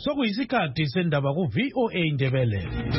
Sokuyisikhathi sendaba ku VOA Indebele.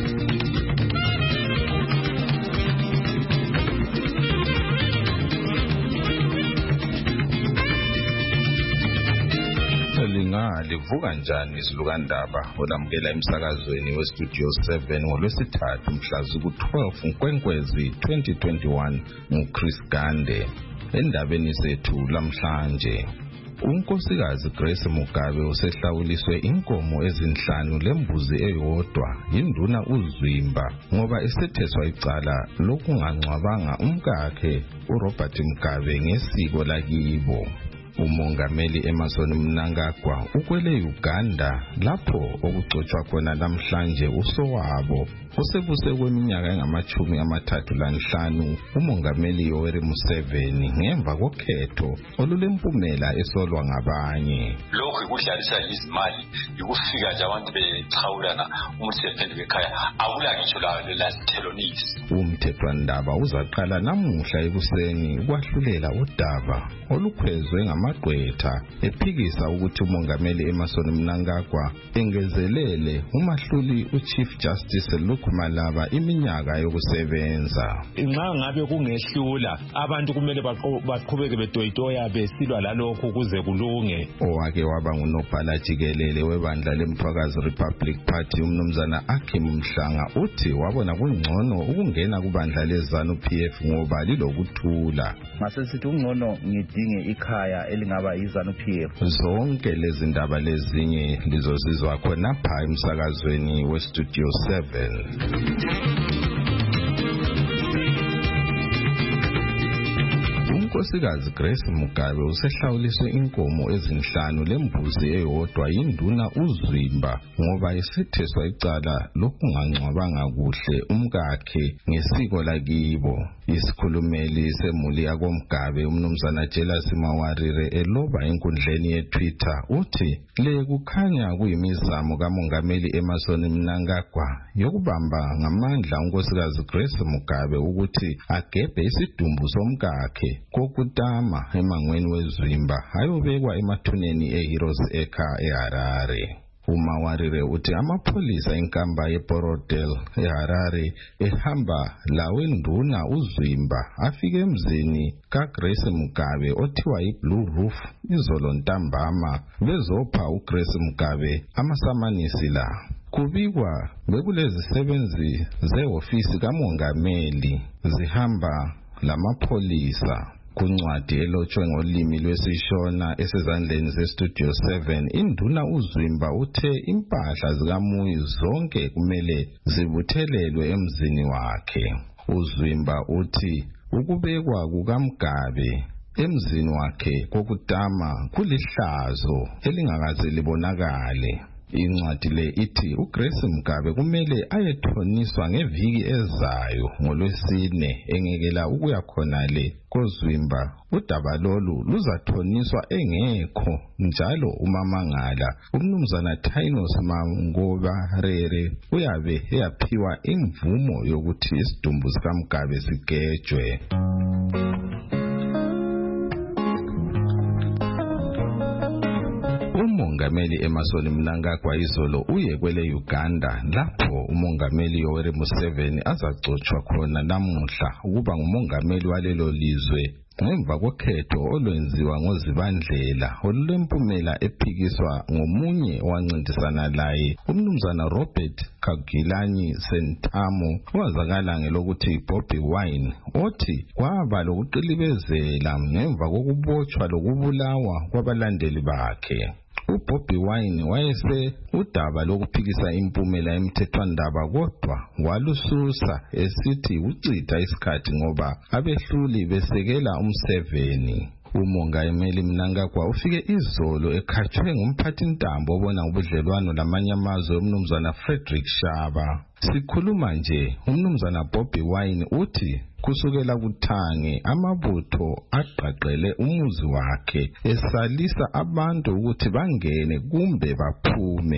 Livuka njani isilukandaba olamukela emsakazweni weStudio 7 ngolwesithathu mhla ziku-12 Nkwenkwezi 2021 nguChris Gande. Endabeni zethu lamhlanje, unkosikazi Grace Mugabe usehlawuliswe inkomo ezinhlanu lembuzi eyodwa yinduna uZwimba ngoba esetheswa icala lokungangcwabanga umkakhe uRobert Mugabe ngesiko lakibo. Umongameli Emmerson Mnangagwa ukwele Uganda lapho okugcotshwa khona namhlanje usowabo usebuse kweminyaka engama-35 umongameli Yoweri Museveni ngemva kokhetho olulempumela esolwa ngabanye. Lokhu kudlalisa izimali ukufika nje abantu bexhawulana umuntu sephenduka ekhaya awula ngisho la sithelonisi. Umthethwandaba uzaqala namuhla ekuseni ukwahlulela udaba olukhwezwe amagqwetha ephikisa ukuthi umongameli Emmerson Mnangagwa engezelele umahluli uChief Justice Luke Malaba iminyaka yokusebenza. Nxa ngabe kungehlula abantu kumele baqhubeke bedoyitoya besilwa lalokho kuze kulunge. Owake waba ngunobhala jikelele webandla leMthwakazi Republic Party umnumzana Akim Mhlanga uthi wabona kungcono ukungena kubandla leZANU-PF ngoba lilokuthula. Masesithi ungcono ngidinge ikhaya elingaba iZANU-PF. Zonke lezi ndaba lezinye lizozizwa khonapha emsakazweni weStudio 7. Unkosikazi Grace Mugabe usehlawuliswe inkomo ezinhlanu lembuzi eyodwa yinduna uZwimba ngoba esetheswa icala lokungangcwabanga kuhle umkakhe ngesiko lakibo. Isikhulumeli semuli yakoMgabe umnumzana Jealous Mawarire eloba enkundleni yeTwitter uthi le kukhanya kuyimizamo kamongameli Emmerson Mnangagwa yokubamba ngamandla unkosikazi Grace Mugabe ukuthi agebhe isidumbu somkakhe kokutama emangweni weZwimba ayobekwa emathuneni eHeroes Acre eHarare. Umawarire uthi amapholisa enkamba yeBorodel eHarare ehamba lawenduna uZwimba afike emzini kaGrace Mugabe othiwa iBlue Roof izolo ntambama bezopha uGrace Mugabe amasamanisi la. Kubikwa bekulezisebenzi zeofisi kamongameli zihamba lamapholisa. Kuncwadi elotshwe ngolimi lwesiShona esezandleni zeStudio 7 induna uZwimba uthe impahla zikaMuyi zonke kumele zibuthelelwe emzini wakhe. UZwimba uthi ukubekwa kukaMgabe emzini wakhe kokutama kulihlazo elingakaze libonakale. Incwadi le ithi uGrace Mugabe kumele ayethoniswa ngeviki ezayo ngoLwesine engekela ukuya khona le koZwimba. Udaba lolu luzathoniswa engekho njalo umamangala umnumzana Tainos Mangobarere uyabe eyaphiwa imvumo yokuthi isidumbu sikaMgabe sigejwe. Umongameli Emmerson Mnangagwa izolo uye kwele Uganda lapho umongameli Yoweri Museveni azagcotshwa khona namuhla ukuba ngumongameli walelo lizwe ngemva kokhetho olwenziwa ngoZibandlela olulempumela ephikiswa ngomunye owancintisana laye umnumzana Robert Kyagulanyi Ssentamu owazakala ngelokuthi Bobi Wine othi kwaba lokuqilibezela ngemva kokubotshwa lokubulawa kwabalandeli bakhe. uBobi Wine wayese udaba lokuphikisa impumela emthethwandaba kodwa walususa esithi ucitha isikhathi ngoba abehluli besekela uMseveni. Umongameli Mnangagwa ufike izolo ekhatshwe ngumphathintambo obona ubudlelwano lamanye amazwe umnumzana Frederick Shaba. Sikhuluma nje umnumzana Bobi Wine uthi kusukela kuThange amabutho aqaqele umuzi wakhe esalisa abantu ukuthi bangene kumbe baphume.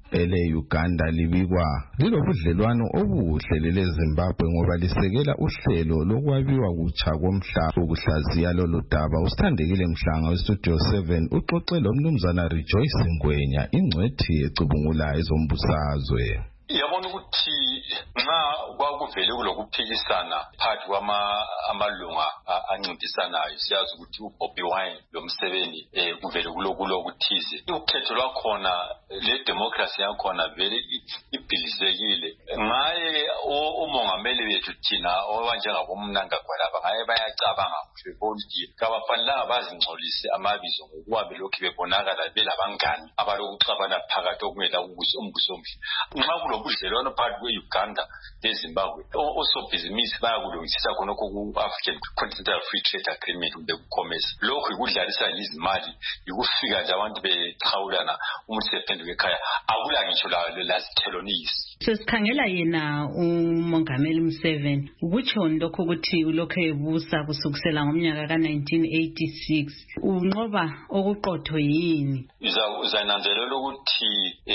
ele-Uganda libikwa lilobudlelwano obuhle lele-Zimbabwe ngoba lisekela uhlelo lokwabiwa kutsha komhlaba. Ukuhlaziya lolu daba uSithandekile Mhlanga weStudio 7 uxoxe lo Mnumzana Rejoice Ngwenya, ingcwethi ecubungula ezombusazwe. Yabona ukuthi nxa kwakuvele kulokuphikisana phakathi kwamalunga ancintisanayo, siyazi ukuthi uBobi Wine lo Museveni kuvele kulokuthize. Ukhetho lwakhona le democracy yakhona vele ibhilizekile. Ngaye umongameli wethu thina obanjengabomNangagwa laba ngaye bayacabanga kuhle ukuthi kabafanelanga bazingcolise amabizo ngokuba belokhu bebonakala belabangani abalokuxabana phakathi okungela umbuso omhle. Nxa ubudlelwano phakathi kwe-Uganda leZimbabwe osobhizinisi bayakulungisisa khonokho ku-African Continental Free Trade Agreement kumbe kukhomesa. Lokhu yikudlalisa izimali, yikufika nje abantu bexhawulana umuntu sephenduka ekhaya, akula ngisho lazithelonisi. Sesikhangela yena uMongameli Museveni ukutsho lokho ukuthi ulokho ebusa kusukisela ngomnyaka ka-1986 unqoba okuqotho yini? Uzananzelela ukuthi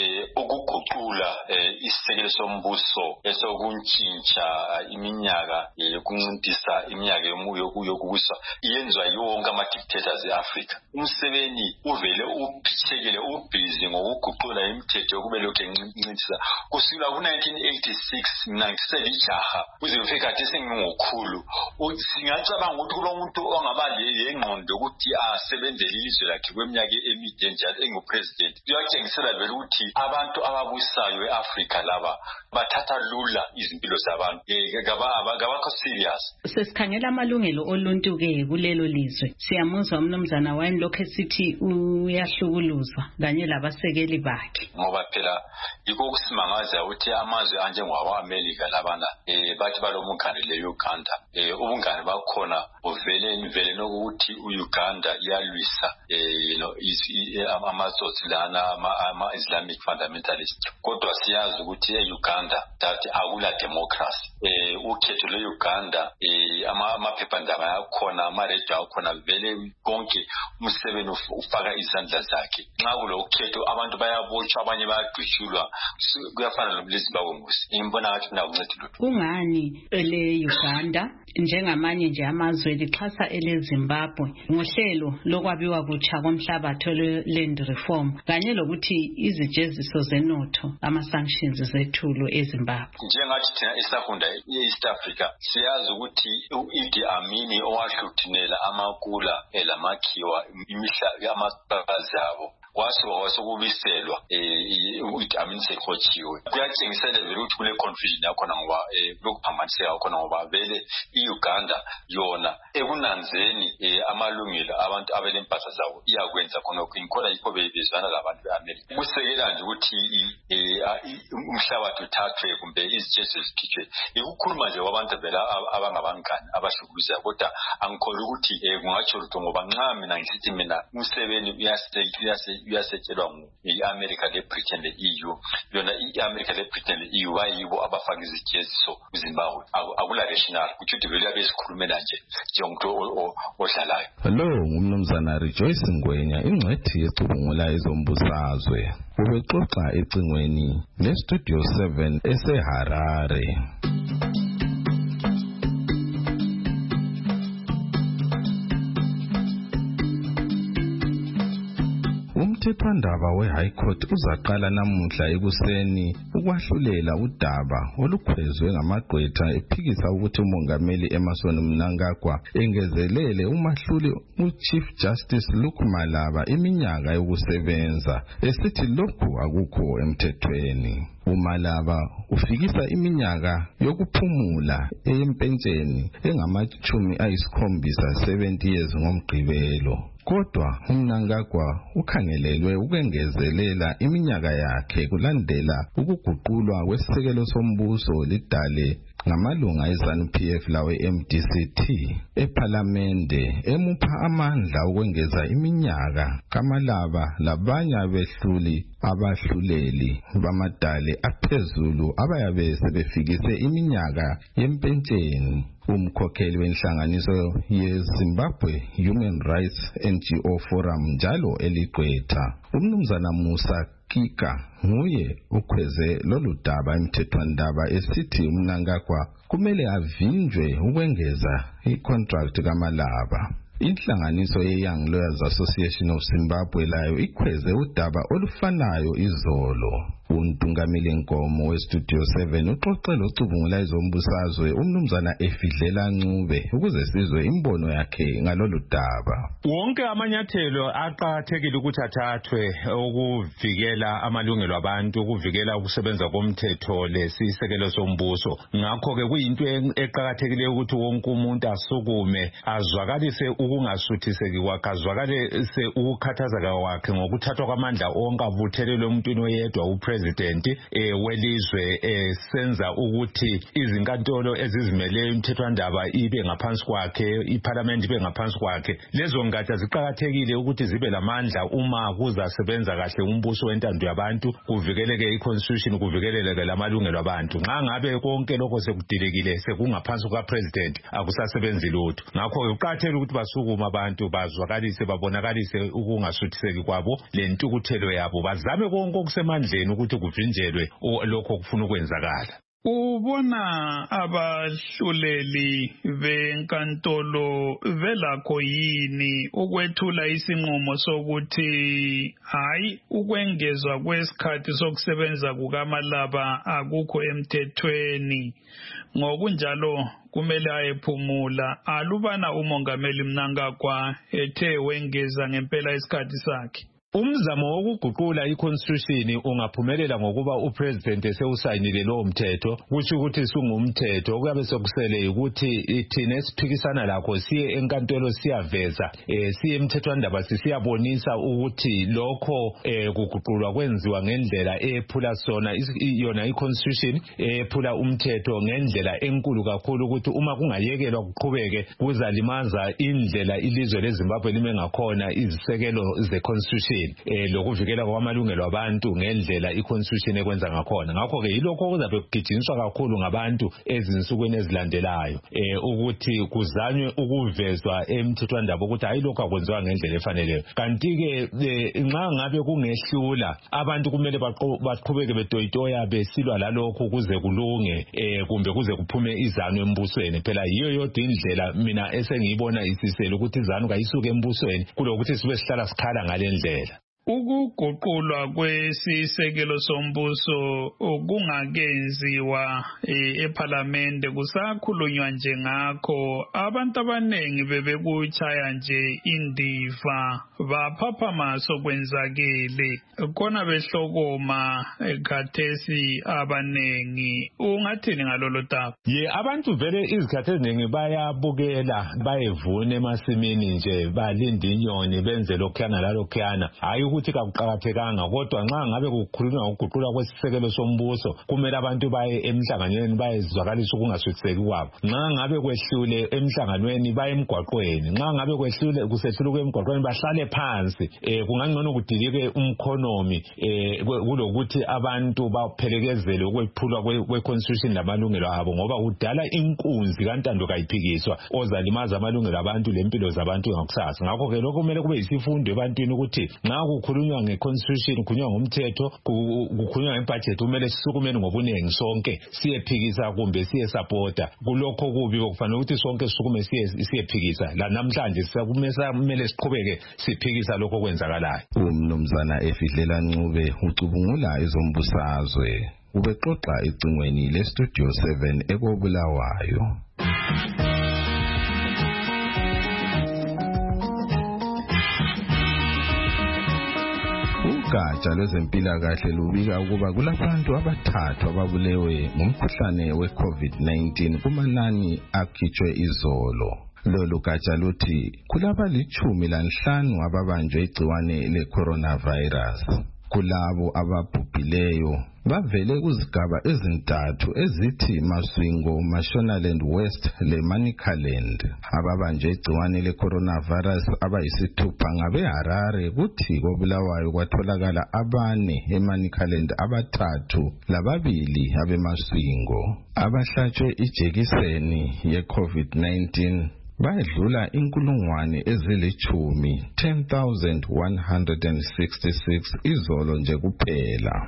ukuguqula isisekelo sombuso esokuntshintsha iminyaka yokuncintisa iminyaka yokubusa iyenzwa yonke ama-dictators e-Africa. Museveni uvele uphithekele ubhizi ngokuguqula imithetho yokubelokhu encintisa kusukela ku-1986 mina ngiselijaha kuze kufike khathesi sengingokhulu. Singacabanga ukuthi kulomuntu ongaba lengqondo yokuthi asebenzele ilizwe lakhe kweminyaka emide njalo engupresident. Kuyatshengisela vele ukuthi abantu ababusayo e-Africa laba bathatha lula izimpilo zabantu, kabakho serious. Sesikhangela amalungelo oluntu ke kulelo lizwe. Siyamuzwa uMnumzana Wine lokho esithi uyahlukuluzwa kanye labasekeli bakhe. Ngoba phela yiko ukusimangaza ukuthi amazwe anjengawa-America labana bathi balomungane le-Uganda. Ubungane bakhona uvele nokuthi u-Uganda iyalwisa amatsotsi lana ama-Islamic fundamentalist. Kodwa siyazi ukuthi e-Uganda that akula democracy. Ukhetho le-Uganda amaphephandaba yakhona, amaredio akhona vele konke Museveni ufaka izandla zakhe. Nxa kulokhetho abantu bayabotshwa, abanye bayadutshulwa, kuyafana nobuleZimbabwe ngosi. Ngimbona ngathi mina kuncedi lutho. Kungani ele-Uganda njengamanye nje amazwe lixhasa ele-Zimbabwe ngohlelo lokwabiwa kutsha komhlabathi le-land reform kanye lokuthi izijeziso zenotho ama-sanctions zethulo eZimbabwe? Njengathi thina esafunda e-East Africa siyazi ukuthi u-Idi Amini owahluthinela amakula lamakhiwa imihla amaqhaza abo wasokubiselwa u-Idi Amin sekhotshiwe. Kuyatshengisela vele ukuthi kule confusion yakhona ngoba lokuphambaniseka yakhona ngoba vele i-Uganda yona ekunanzeni amalungelo abantu abelempahla zabo iyakwenza khonokho. Inkhona yikho bezwana labantu be-America. Kusekela nje ukuthi umhlabathi uthathwe kumbe izijeziso zikhitshwe. Ukukhuluma nje kwabantu vele abangabangani abahlukuluzayo, kodwa angikholwa ukuthi kungatsho lutho ngoba nxa mina ngisithi mina Museveni uyasekelwa i-America le-Britain le-EU. Yona i-America le-Britain le-EU bayibo abafaka izijeziso kuZimbabwe. Akula rational ukuthi uthi vele abezikhulumela nje njengomuntu odlalayo. Lo ngumnumzana Rejoice Ngwenya, ingcwethi ecubungula ezombusazwe. Ubexoxa ecingweni leStudio 7 eseHarare. Umthethwandaba we-High Court uzaqala namuhla ekuseni ukwahlulela udaba olukhwezwe ngamagqwetha ephikisa ukuthi uMongameli Emmerson Mnangagwa engezelele umahluli uChief Justice Luke Malaba iminyaka yokusebenza esithi lokhu akukho emthethweni. uMalaba ufikisa iminyaka yokuphumula eyempentsheni engama-70 70 years ngomgqibelo. Kodwa uMnangagwa ukhangelelwe ukwengezelela iminyaka yakhe kulandela ukuguqulwa kwesisekelo sombuso lidale ngamalunga eZANU-PF lawe MDCT eParliamente emupha amandla ukwengeza iminyaka kaMalaba labanye abehluli abahluleli bamadale aphezulu abayabe sebefikise iminyaka yempentsheni. Umkhokheli wenhlanganiso yeZimbabwe Human Rights NGO Forum njalo eligqwetha uMnumzana Musa Kika nguye ukhweze lolu daba emthethwandaba esithi uMnangagwa kumele avinjwe ukwengeza icontract kaMalaba. Inhlanganiso ye-Young Lawyers Association of Zimbabwe layo ikhweze udaba olufanayo izolo. Untungameli Nkomo weStudio 7 uxoxela ucubungula ezombusazwe umnumzana Efidlela Ncube ukuze sizwe imbono yakhe ngalolu daba. Wonke amanyathelo aqhakathekile ukuthi athathwe ukuvikela amalungelo abantu, ukuvikela ukusebenza komthetho lesisekelo sombuso. Ngakho ke kuyinto eqhakathekile ukuthi wonke umuntu asukume azwakalise ukungasuthiseki kwakhe, azwakalise ukukhathazeka kwakhe ngokuthathwa kwamandla onke avuthelelwe emuntwini oyedwa President welizwe senza ukuthi izinkantolo ezizimeleyo imthethwandaba ibe ngaphansi kwakhe, iparliament ibe ngaphansi kwakhe. Lezo ngatsha ziqhakathekile ukuthi zibe lamandla uma kuzasebenza kahle umbuso wentando yabantu, kuvikeleke iconstitution, kuvikeleke lamalungelo abantu. Nxa ngabe konke lokho sekudilekile sekungaphansi kwa president akusasebenzi lutho. Ngakho kuqakathekile ukuthi basukuma abantu bazwakalise, babonakalise ukungasuthiseki kwabo lentukuthelo yabo, bazame konke okusemandleni ukuthi kuvinjelwe lokho kufuna ukwenzakala. Ubona abahluleli benkantolo velakho yini ukwethula isinqumo sokuthi hayi ukwengezwa kwesikhathi sokusebenza kukaMalaba akukho emthethweni, ngokunjalo kumele ayephumula? Alubana umongameli Mnangagwa ethe wengeza ngempela isikhathi sakhe. Umzamo wokuguqula iconstitution ungaphumelela ngokuba upresident esewusayinile lo mthetho, kusho ukuthi singumthetho. Kuyabe sokusele ukuthi thina esiphikisana lakho siye enkantolo siyaveza, siye emthethwandaba siyabonisa ukuthi lokho kuguqulwa kwenziwa ngendlela ephula sona yona iconstitution, ephula umthetho ngendlela enkulu kakhulu, ukuthi uma kungayekelwa kuqhubeke kuzalimaza indlela ilizwe leZimbabwe lime ngakhona izisekelo zeconstitution lokuvikela kwamalungelo abantu ngendlela iconstitution ekwenza ngakhona. Ngakho ke yilokho kuzabe kugijinyiswa kakhulu ngabantu ezinsukwini ezilandelayo, ukuthi kuzanywe ukuvezwa emthethwandaba ukuthi hayi lokho akwenziwa ngendlela efaneleyo. Kanti ke nxa ngabe kungehlula abantu kumele baqhubeke betoyitoya besilwa lalokho kuze kulunge, kumbe kuze kuphume izanu embusweni. Phela yiyo yodwa indlela mina esengiyibona isisele ukuthi izanu kayisuke embusweni kulokuthi sibe sihlala sikhala ngalendlela. Ukuguqulwa kwesisekelo sombuso kungakenziwa eParliament kusakhulunywa nje ngakho. Abantu abanengi bebekuchaya nje indiva, baphaphama sokwenzakele khona behlokoma khathesi abanengi. Ungathini ngalolo daba? Abantu vele izikhathi eziningi bayabukela, bayevuna emasimini nje, balinde inyoni benze lokhuyana lalokhuyana. Hayi ukuthi kakuqakathekanga, kodwa nxa ngabe kukhulunywa ngokuguqulwa kwesisekelo sombuso kumele abantu baye emhlanganweni bayezwakalisa ukungasuthiseki kwabo. Nxa ngabe kwehlule emhlanganweni baye emgwaqweni, nxa ngabe kwehlule kusehluluka emgwaqweni bahlale phansi. Kungangcono kudilike umkhonomi kulokuthi abantu baphelekezele ukwephulwa kweconstitution lamalungelo abo, ngoba kudala inkunzi kantando kayiphikiswa ozalimaza amalungelo abantu lempilo zabantu ngakusasa. Ngakho ke lokho kumele kube yisifundo ebantwini ukuthi nxa kukhulunywa ngeconstitution, kukhulunywa ngomthetho, kukhulunywa ngebudget, kumele sisukumeni ngobunengi sonke siyephikisa kumbe siyesupporta kulokho kubi. Kufanele ukuthi sonke sisukume siyephikisa. La namhlanje kumele siqhubeke siphikisa lokho kwenzakalayo. Umnumzana Efidlela Ncube ucubungula ezombusazwe ubexoxa ecingweni leStudio 7 ekobulawayo. Ugatsha lwezempilakahle lubika ukuba kulabantu abathathu ababulewe ngumkhuhlane we-COVID-19 kumanani akhitshwe izolo. Lolu gatsha luthi kulaba-15 ababanjwe igciwane le-coronavirus. Kulabo ababhubhileyo bavele kuzigaba ezintathu ezithi Masvingo, Mashonaland West leManicaland. Ababanjwe igciwane le-coronavirus abayisithupha ngabeHarare, kuthi koBulawayo kwatholakala 4 eManicaland, 3 lababili abeMasvingo. Abahlatshwe ijekiseni ye-COVID-19 bayedlula inkulungwane ezilithumi 10,166 izolo nje kuphela.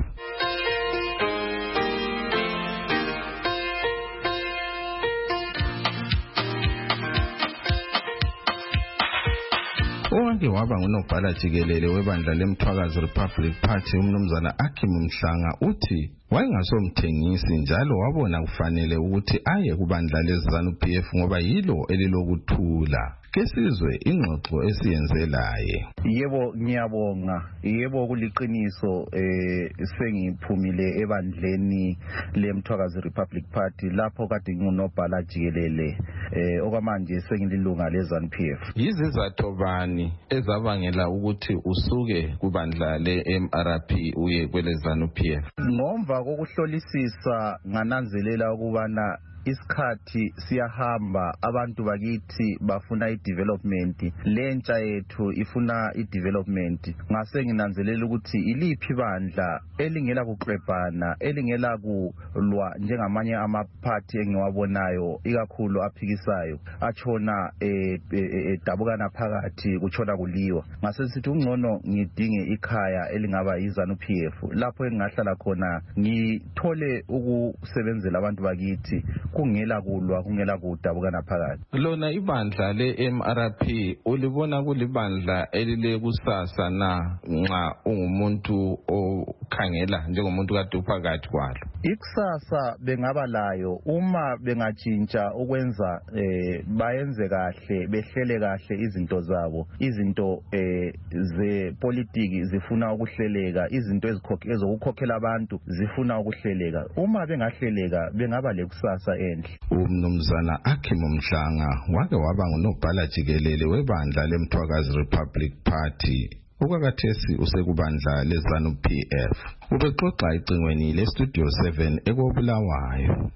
Owake waba ngunobhala jikelele webandla leMthwakazi Republic Party umnumzana Akim Mhlanga uthi wayengasomthengisi njalo wabona kufanele ukuthi aye kubandla leZANU-PF ngoba yilo elilokuthula. Kesizwe ingxoxo esiyenze laye. Yebo ngiyabonga, yebo kuliqiniso sengiphumile ebandleni leMthwakazi Republic Party lapho kade ngunobhala jikelele okwamanje sengililunga leZANU-PF. Yizizathu bani ezabangela ukuthi usuke kubandla leMRP uye kweleZANU-PF? Ngomva kokuhlolisisa ngananzelela ukubana isikhathi siyahamba, abantu bakithi bafuna i-development, lentsha yethu ifuna i-development. Ngase nginanzelela ukuthi iliphi bandla elingela kuqrebhana, elingela kulwa njengamanye amaphathi engiwabonayo ikakhulu aphikisayo atshona edabukana phakathi kutshona kuliwa. Ngase sithi ungcono ngidinge ikhaya elingaba yiZANU-PF lapho engahlala khona ngithole ukusebenzela abantu bakithi kungela kulwa kungela kudabukana phakathi. Lona ibandla leMRP ulibona kulibandla elile kusasa na nxa ungumuntu okhangela njengomuntu kade uphakathi kwalo? Ikusasa bengaba layo uma bengatshintsha ukwenza bayenze kahle, behlele kahle izinto zabo. Izinto zepolitiki zifuna ukuhleleka, izinto ezokukhokhela abantu zifuna ukuhleleka. Uma bengahleleka bengaba lekusasa enhle. Umnumzana Akim Mhlanga wake waba ngunobhala jikelele webandla leMthwakazi Republic Party. Ukakathesi usekubandla leZANU-PF. Ubexoxa icingweni leStudio 7 ekobulawayo.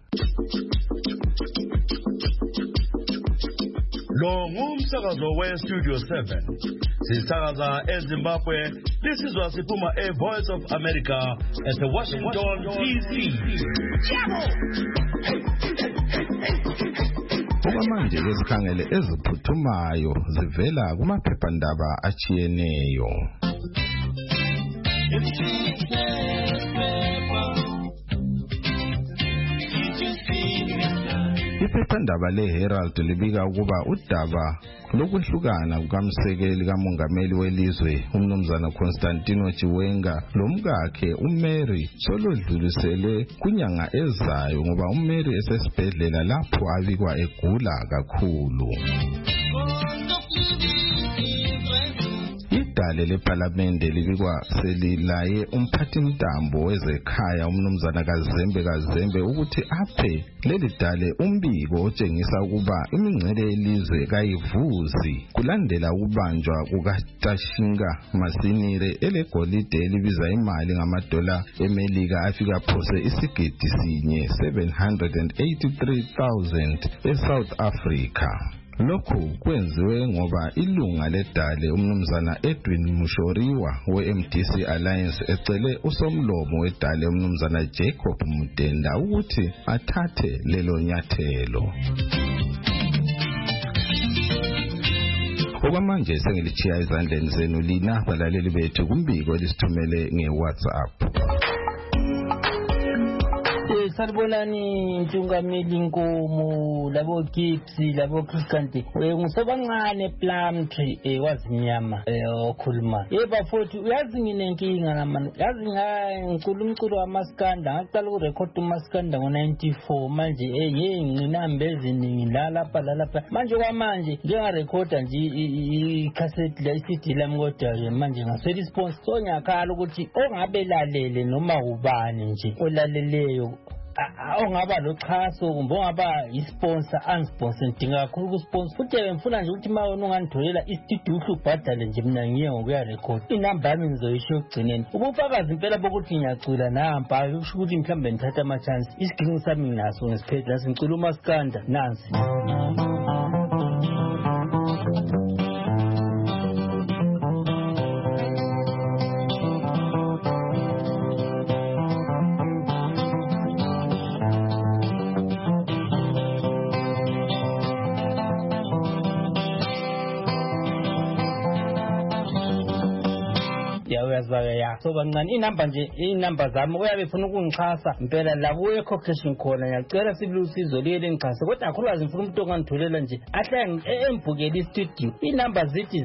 Lo ngumsakazo weStudio 7. Sisakaza eZimbabwe. Lisizwa siphuma eVoice of America eseWashington DC. Okwamanje lesikhangele eziphuthumayo zivela kumaphephandaba achiyeneyo. Iphephandaba leHerald libika ukuba udaba lokuhlukana kukamsekeli kamongameli welizwe umnumzana Constantino Chiwenga lomkakhe uMary solodluliselwe kunyanga ezayo ngoba uMary esesibhedlela lapho abikwa egula kakhulu. Idale leParliament libikwa selilaye umphathintambo wezekhaya umnumzana Kazembe ukuthi aphe leli dale umbiko otshengisa ukuba imingcele yelizwe kayivuzi kulandela ukubanjwa kukaTashinga Masinire elegolide elibiza imali ngamadola eMelika afika phose isigidi sinye 783,000 eSouth Africa. Lokhu kwenziwe ngoba ilunga ledale umnumzana Edwin Mushoriwa weMDC Alliance ecele usomlomo wedale umnumzana Jacob Mudenda ukuthi athathe lelo nyathelo. Okwamanje sengilichiya izandleni zenu lina balaleli bethu kumbiko lisithumele ngeWhatsApp. Sarbolani Ntungameli Nkomo labo Gipsy labo Christianti ngisebancane Plumtree wazimnyama okhuluma bafowethu uyazi nginenkinga ngamani yazi ngicula wamaskanda ngaqala ukurecord umaskanda ngo94 manje nginambe eziningi lapha manje kwamanje ngiyarecorda nje icassette la CD lami kodwa manje ngaseli sponsor so ngiyakhala ukuthi ongabelalele noma ubani nje olaleleyo ongaba lochaso kumbe ongaba isponsor unsponsor ngidinga kakhulu ukusponsor futhi ngifuna nje ukuthi uma ungangitholela istudio ubhadale nje mina ngiye ngokuya record inamba yami ngizoyisho ekugcineni ubufakazi impela bokuthi ngiyacula namba kusho ukuthi mhlambe ngithatha ama chance isiginci sami nginaso ngesiphethe lasi ngicula umaskanda nansi uyazibake ya so bancane inamba nje inamba zami uyabe funa ukungixhasa impela labo ecocation khona ngiyacela silusizo leli ngixhase kodwa akhulukazi ngifuna umuntu ongangitholela nje ahle embukele istudio inamba zithi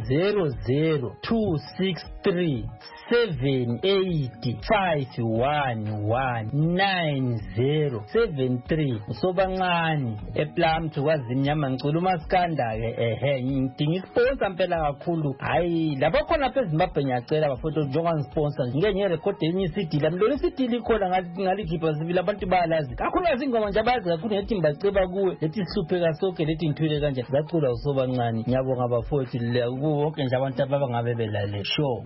0026378511973 usobancane ePlumtree kwaZimnyama ngicela umaskanda ke ngidinga isponsor impela kakhulu hayi lapho khona phezulu eZimbabwe ngiyacela bafowethu njengoba ngisponsor ngeke record enye iCD lami lo iCD likhona ngalikhipha sivile abantu bayalazi kakhulukazi ingoma nje abazi kakhulu ngethi ngibaceba kuwe lethi sihlupheka sonke lethi ngithwele kanje zacula usobancane ngiyabonga bafowethu wonke nje abantu abangabe belale sure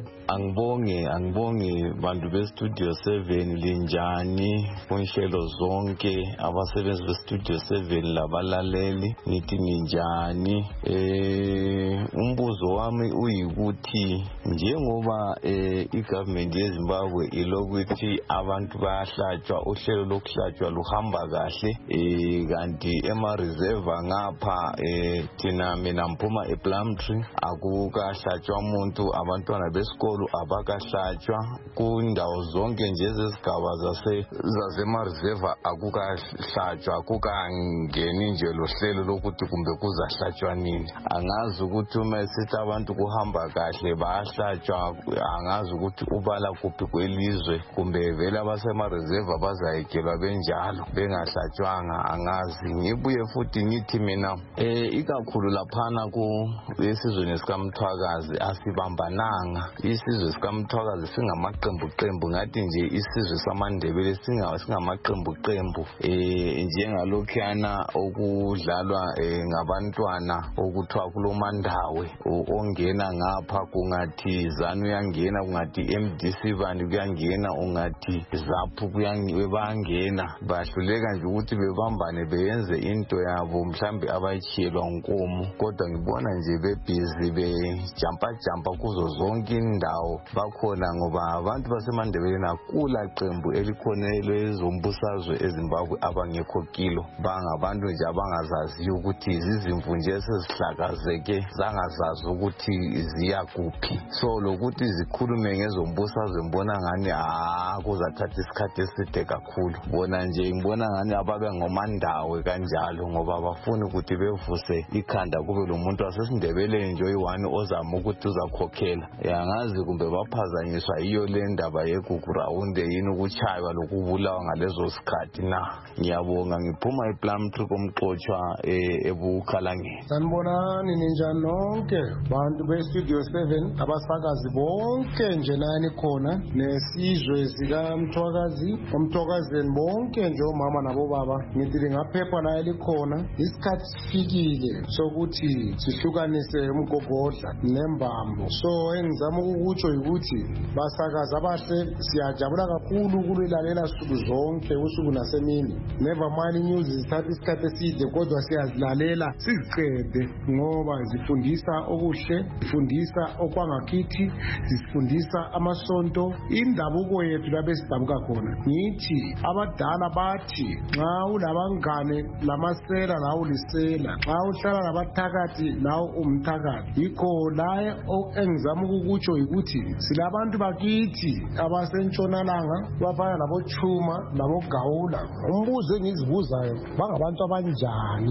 angibonge bantu bestudio 7 linjani kunhlelo zonke abasebenzi bestudio 7 labalaleli nithi ninjani umbuzo wami uyikuthi njengoba igovernment yeZimbabwe ilokuthi abantu bayahlatshwa uhlelo lokuhlatshwa luhamba kahle kanti ema-reserve ngapha thina mina mphuma ePlumtree akukahlatshwa umuntu abantwana besikolo abakahlatshwa kundawo zonke nje ezizigaba zasema-reserve akukahlatshwa akukangeni nje lohlelo lokuthi kumbe kuzahlatshwa nini angazi ukuthi uma sithi abantu kuhamba kahle bayahlatshwa angazi ukuthi ubala kuphi kwelizwe kumbe vele abasema-reserve bazayekelwa benjalo bengahlatshwanga angazi ngibuye futhi ngithi mina ikakhulu laphana esizweni sikaMthwakazi asibambananga isizwe sikaMthwakazi singamaqembu ngathi nje isizwe samaNdebele singamaqembu njengalokhuyana okudlalwa ngabantwana okuthiwa kulomandawe ongena ngapha kungathi ZANU uyangena kungathi MDC bani kuyangena ungathi ZAPU bayangena bahluleka nje ukuthi bebambane beyenze into yabo mhlambe abayitshiyelwa nkomo kodwa ngibona nje bebhizi bejampa kuzo zonke indawo bakhona ngoba abantu baseMandebeleni akula qembu elikhonelwe ezombusazwe eZimbabwe abangekho kilo bangabantu nje abangazaziyo ukuthi izimvu nje esizihlakazeke zangazazi ukuthi ziya kuphi so lokuthi zikhulume ngezombusazwe mbona ngani kuzathatha isikhathi eside kakhulu bona nje ngibona ngani ababe ngomandawe kanjalo ngoba bafuna ukuthi bevuse ikhanda kube lo muntu wasesindebeleni nje oyi-1 ozama ukuthi uzakhokhela yangazi kumbe baphazanyiswa iyo le ndaba yegugurawunde yini ukutshaywa lokubulawa ngalezo sikhathi na ngiyabonga ngiphuma ePlumtree komxotshwa eBukhalangeni sanibonani ninjani nonke bantu bestudio 7 abasakazi bonke nje nani khona nesizwe sikaMthwakazi uMthwakazeni bonke nje omama nabobaba ngithi lingaphepha naye likhona isikhathi sifikile sokuthi sihlukanise umgogodla nembambo so engizama ukukutsho ukuthi basakazi abahle siyajabula kakhulu ukulalela suku zonke usuku nasemini never mind news zithatha isikhathi eside kodwa siyazilalela siziqede ngoba zifundisa okuhle zifundisa okwangakithi zifundisa amasonto indabuko yethu labe sidabuka khona ngithi abadala bathi nxa ulabangane lamasela lawo lisela nxa uhlala labathakathi lawo umthakathi yikho laye engizama ukukutsho ukuthi silabantu bakithi abasentshonalanga bafana laboChuma laboGawula umbuzo engizibuzayo bangabantu abanjani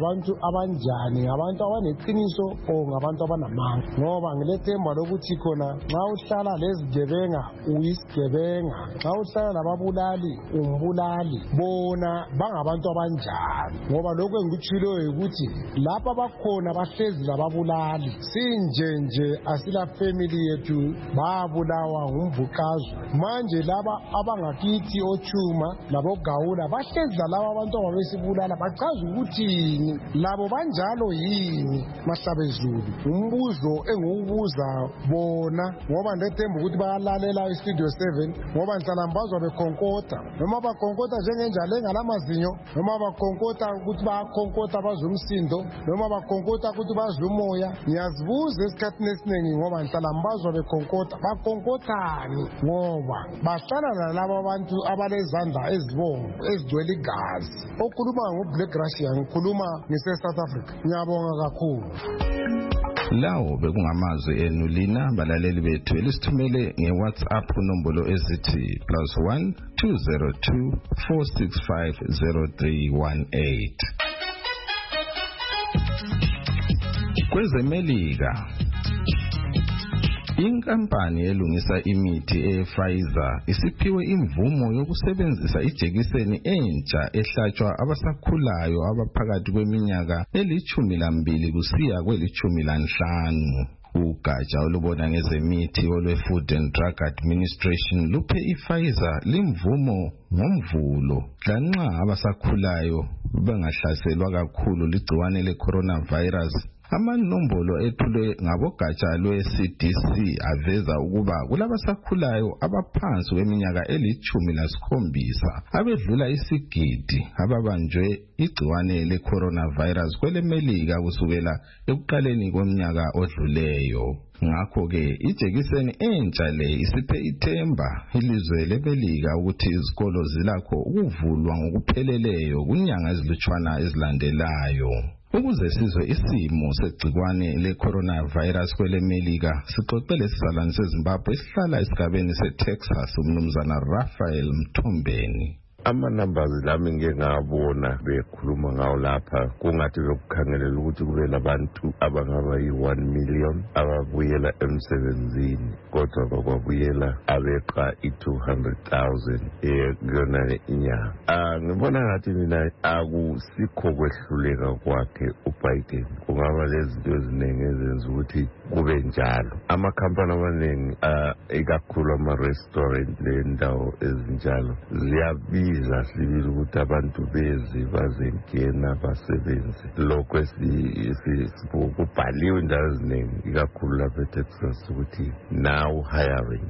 abantu abaneqiniso ngabantu abanamanga ngoba ngilethemba lokuthi khona nxa uhlala lezigebenga uyisigebenga nxa uhlala lababulali umbulali bona bangabantu abanjani ngoba lokho engikutshiloyo ukuthi lapha bakhona bahlezi lababulali sinje asila family yethu babulawa ngumvukazwe manje laba abangakithi oChuma laboGawula bahlezi laba abantu ababesibulala bachaza ukuthi labo banjalo yini mahlabezulu umbuzo engiwubuza bona ngoba ndethemba ukuthi bayalalela istudio 7 ngoba nhlambazwa bekhonkotha noma bakhonkotha njengenjalo engalamazinyo noma bakhonkotha ukuthi bayakhonkotha bazwe umsindo noma bakhonkotha ukuthi bazwe umoya ngiyazibuza esikhathini esiningi ngoba nhlambazwa bekhonkotha bakhonkothani ngoba bahlala nalabo abantu abalezandla ezibomvu ezigcwele igazi okhuluma ngoBlack Russia ngikhuluma ngise South Africa ngiyabonga kakhulu Lawo bekungamazwi enu lina balaleli bethu elisithumele ngeWhatsApp kunombolo ezithi +1 202 465 0318. Kwezemelika, inkampani elungisa imithi ePfizer isiphiwe imvumo yokusebenzisa ijekiseni entsha ehlatshwa abasakhulayo abaphakathi kweminyaka eli-12 kusiya kweli-15. Ugatsha olubona ngezemithi olwe-Food and Drug Administration luphe iPfizer limvumo ngomvulo lanxa abasakhulayo bengahlaselwa kakhulu ligciwane le-coronavirus. Amanombolo ethulwe ngabogatsha lwe-CDC aveza ukuba kulabasakhulayo abaphansi kweminyaka eli-17 abedlula isigidi ababanjwe igciwane le-coronavirus kwelemelika kusukela ekuqaleni kweminyaka odluleyo. Ngakho-ke ijekiseni entsha le isiphe ithemba ilizwe lemelika ukuthi izikolo zilakho ukuvulwa ngokupheleleyo kunyanga ezilutshwana ezilandelayo. Ukuze sizwe isimo segciwane le-coronavirus kwelemelika, sixoxele isizalwane seZimbabwe esihlala esigabeni seTexas umnumzana Raphael Mthombeni. Ama-numbers lami ngeke ngabona bekhuluma ngawo lapha kungathi bekukhangelela ukuthi kube labantu abangaba yi-1 million ababuyela emsebenzini, kodwa bakwabuyela abeqa i-200,000 kuyona inyanga. Ngibona ngathi mina akusikho kwehluleka kwakhe uBiden. Kungaba lezinto eziningi ezenza ukuthi kube njalo. Amakhampani amaningi ikakhulu ama-restaurant lendawo ezinjalo ziyabiza sibili ukuthi abantu beze bazengena basebenze. Lokho kubhaliwe indawo eziningi ikakhulu lapha eTexas ukuthi now hiring.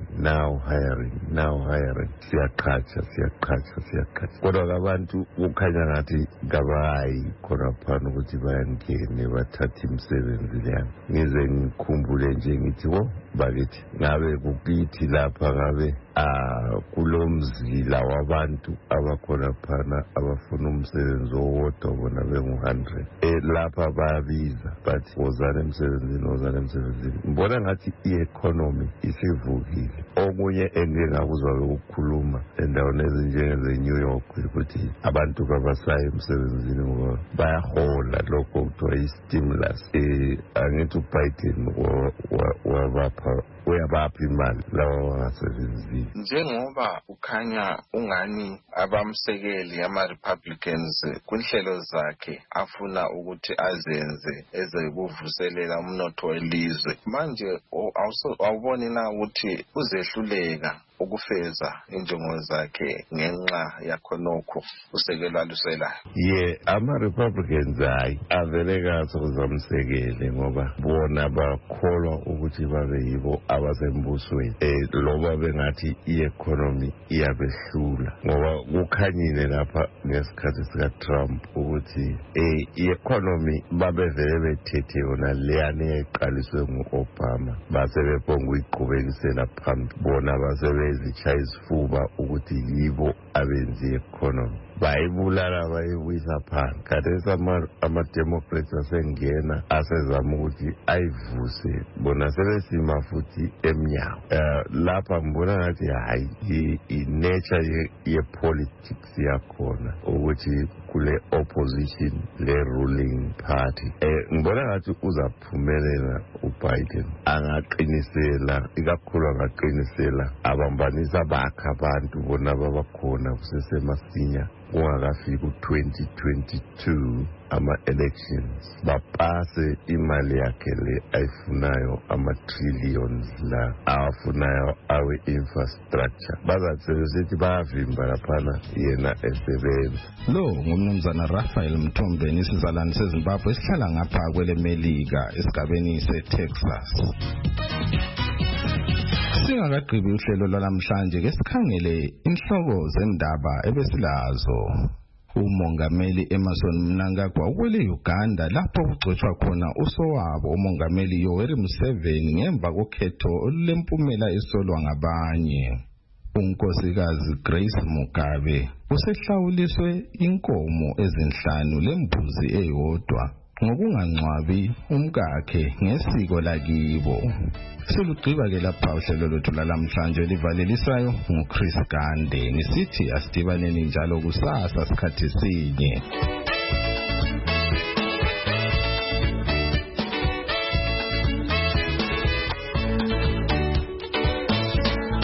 Siyaqhatsha. Kodwa abantu kukhanya ngathi kabayi khona phana ukuthi bayangene bathathe imisebenzi leyana. Ngize ngikhumbule nje ngithi bakithi ngabe kukithi lapha ngabe kulomzila wabantu abakhona phana abafuna umsebenzi owodwa bona bengu-100. Lapha bayabiza bathi wozana emsebenzini. Ngibona ngathi i-economy isivukile. Okunye engike ngakuzwa bekukhuluma endaweni ezinjenge-New York ukuthi abantu babasaya emsebenzini ngoba bayahola lokho kuthiwa i-stimulus. Angithi uBiden uyabapha imali laba bangasebenzi. Njengoba ukhanya ungani abamsekeli ama-Republicans kwinhlelo zakhe afuna ukuthi azenze ezekuvuselela umnotho welizwe, manje awuboni na ukuthi uzehluleka ukufeza injongo zakhe ngenxa yakhonokho usekelo aluselayo? Ama-Republicans hayi avele kaso kuzamsekele ngoba bona bakholwa ukuthi babe yibo abasembusweni loba bengathi i-economy iyabehlula ngoba kukhanyile lapha ngesikhathi sika-Trump ukuthi i-economy babevele bethethe yona leyana eyayiqaliswe ngu-Obama base bephonga uyiqhubekisela phambili. Bona bezitshaya isifuba ukuthi yibo abenzi i-economy. Bayibulala bayibuyisa phansi. Khathesi ama-Democrats asengena asezama ukuthi ayivuse bona sebesima futhi emnyango. Lapha ngibona ngathi hayi i-nature ye-politics yakhona ukuthi kule opposition le-ruling party. Ngibona ngathi uzaphumelela uBiden. Angaqinisela ikakhulu angaqinisela abambanisa bakhe abantu bona babakhona kusesemasinya kungakafika u-2022 ama-elections bapase imali yakhe le ayifunayo ama-trillions la awafunayo awe-infrastructure. Bazathi sebesithi bayavimba laphana yena esebenza. Lo ngumnumzana Raphael Mthombeni isizalwane seZimbabwe esihlala ngapha kwelemelika esigabeni seTexas. Singakagqibi uhlelo lwalamhlanje ke sikhangele inhloko zendaba ebesilazo. Umongameli Emmerson Mnangagwa ukwele Uganda lapho kugcotshwa khona usowabo umongameli Yoweri Museveni ngemva kokhetho olulempumela esolwa ngabanye. Unkosikazi Grace Mugabe usehlawuliswe inkomo ezinhlanu lembuzi eyodwa ngokungangcwabi umkakhe ngesiko lakibo. Silugqiba ke lapha uhlelo lwethu lalamhlanje livalelisayo nguChris Gande. Nisithi asidibaneni njalo kusasa sikhathi sinye.